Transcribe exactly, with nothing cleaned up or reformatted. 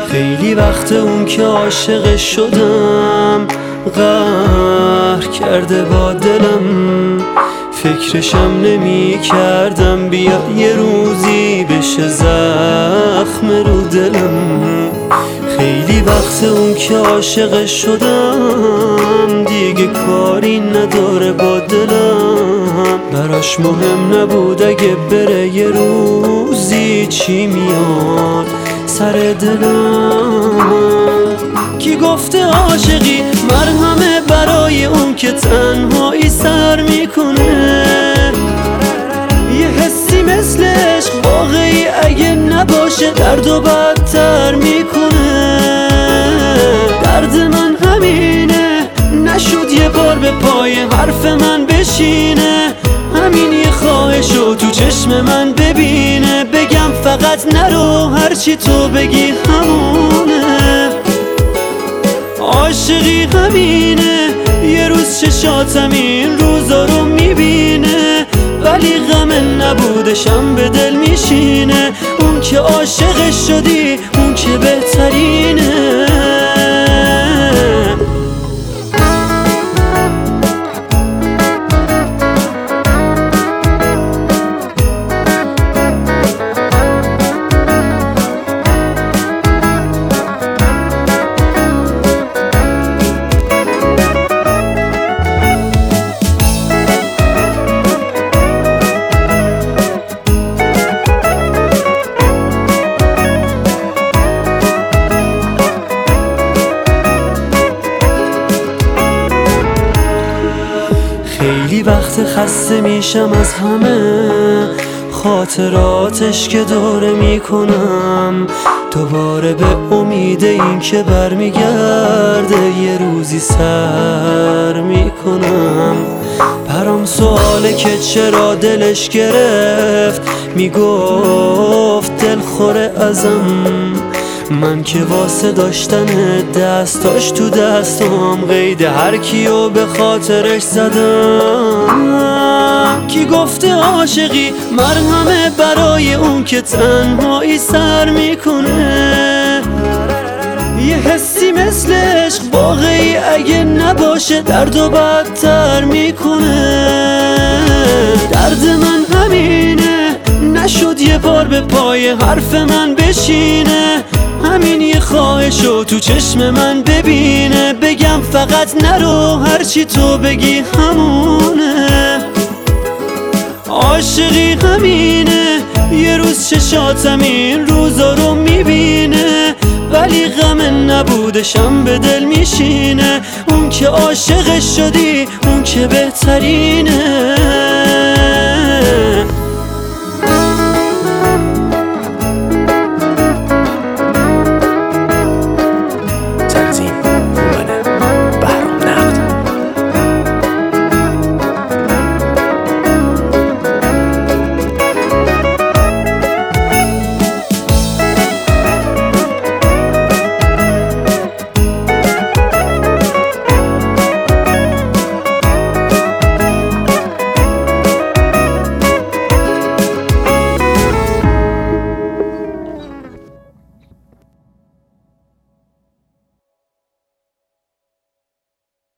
خیلی وقت اون که عاشق شدم قهر کرده با دلم، فکرشم نمی کردم بیا یه روزی بشه زخم رو دلم. خیلی وقت اون که عاشق شدم دیگه کاری نداره با دلم، براش مهم نبود اگه بره یه روزی چی میاد سر دلم. کی گفته عاشقی مرهمه برای اون که تنهایی سر میکنه؟ یه حسی مثل عشق واقعی اگه نباشه درد و بدتر میکنه. درد من همینه نشد یه بار به پای حرف من بشینه، همین یه خواهشو تو چشم من ببینه، بگم فقط نرو هرچی تو بگی همونه. عاشقی همینه یه روز چشاتم این روزا رو میبینه، ولی غم نبودشم به دل میشینه. اون که عاشق شدی اون که بهترینه. خیلی وقت خسته میشم از همه خاطراتش که دوره میکنم، دوباره به امید این که برمیگرده یه روزی سر میکنم. برام سواله که چرا دلش گرفت، میگفت دل خوره ازم، من که واسه داشتن دستاش تو دستم قید هر کیو به خاطرش زدم. کی گفته عاشقی مرهمه برای اون که تنهایی سر میکنه؟ یه حسی مثل عشق واقعی اگه نباشه درد و بدتر میکنه. درد من همینه نشد یه بار به پای حرف من بشینه، همین یه خواهشو تو چشم من ببینه، بگم فقط نرو هرچی تو بگی همونه. عاشقی همینه یه روز چشاتم این روزا رو میبینه، ولی غم نبودشم به دل میشینه. اون که عاشق شدی اون که بهترینه.